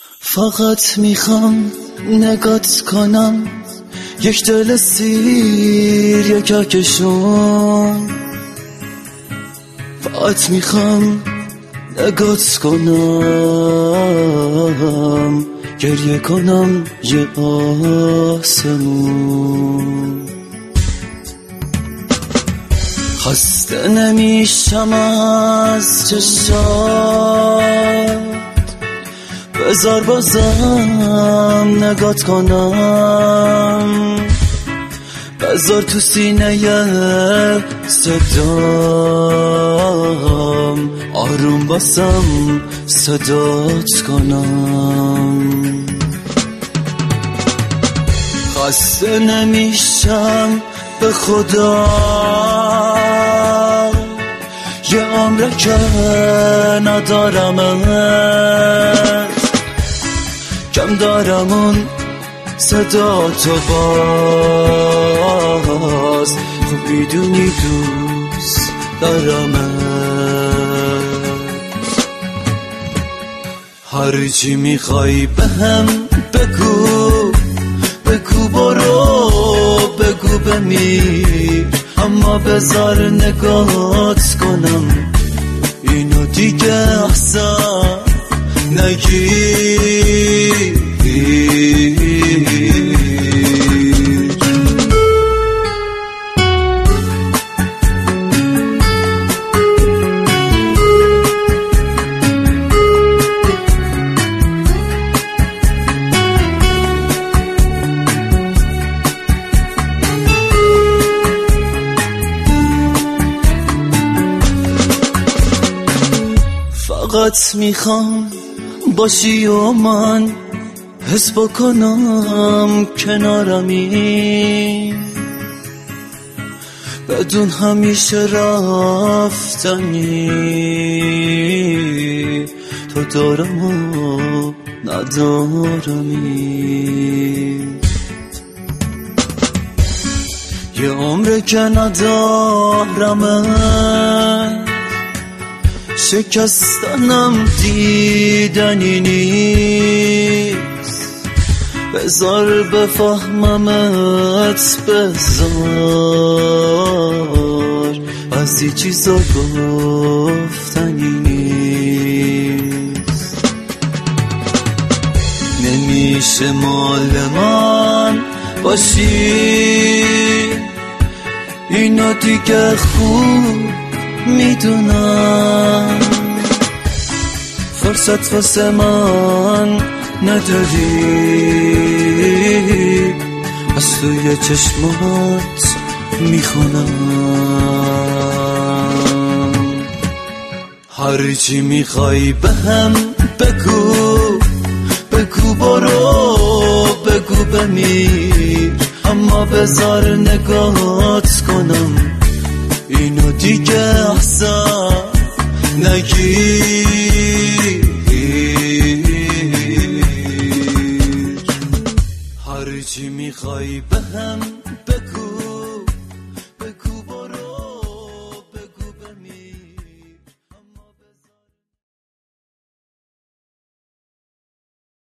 فقط میخوام نگات کنم، یک دل سیر یکا کشون. فقط میخوام نگات کنم، گریه کنم یه آسمون. خسته نمیشم از چشات، بذار بازم نگات کنم، بذار تو سینه صدام آروم باسم صدات کنم. خسته نمیشم به خدا، یه عمره که ندارمت، کم دارم اون صدا تو باز، خب میدونی دوست دارمت. هر چی میخوای بهم بگو، بگو برو، بگو بمیر، اما بذار نگات کنم، اینو دیگه احسن نگیر. فقط میخوام باشی و من حس بکنم کنارمی، بدون همیشه رفتنی، تو دارم و ندارمی. یه عمره که ندارمه، شکستنم دیدنی نیست، بذار بفهممت، بذار بعضی چیزا گفتنی نیست. نمیشه مال من باشی، اینو دیگه خوب میدونم، فرصت واسه من نداری، از توی چشمات میخونم. هر چی میخوای بهم بگو، بگو برو، بگو بمیر، اما بذار نگات کنم، اینو دیگه احسن نگیر. هر چی میخوای بهم بگو.